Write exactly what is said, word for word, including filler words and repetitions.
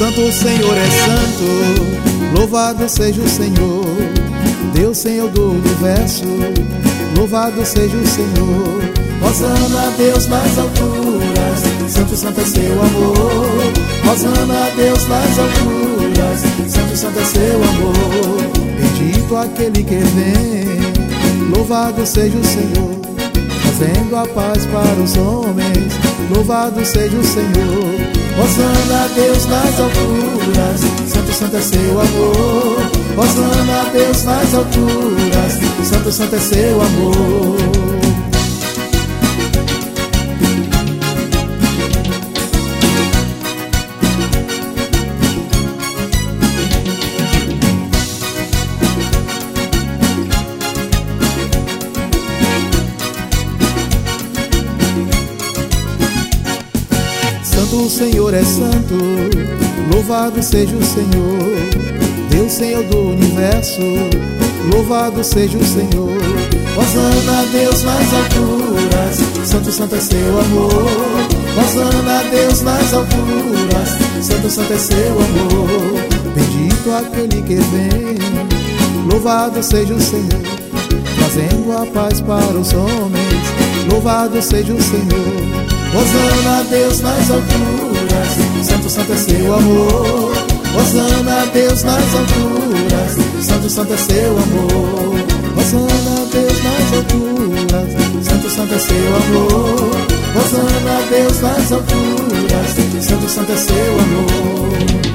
Santo, o Senhor é santo, louvado seja o Senhor, Deus Senhor do universo, louvado seja o Senhor. Hosana a Deus nas alturas, santo, santo é seu amor. Hosana a Deus nas alturas, santo, santo é seu amor. Bendito aquele que vem, louvado seja o Senhor, trazendo a paz para os homens, louvado seja o Senhor. Hosana a Deus nas alturas, santo, santo é seu amor. Hosana a Deus nas alturas, santo, santo é seu amor. Santo, o Senhor é santo, louvado seja o Senhor, Deus Senhor do universo, louvado seja o Senhor. Hosana a Deus nas alturas, santo, santo é seu amor. Hosana a Deus nas alturas, santo, santo é seu amor. Bendito aquele que vem, louvado seja o Senhor, trazendo a paz para os homens, louvado seja o Senhor. Hosana a Deus nas alturas, santo, santo é seu amor. Hosana a Deus nas alturas, santo, santo é seu amor. Hosana a Deus nas alturas, santo, santo é seu amor. Hosana a Deus nas alturas, santo, santo é seu amor.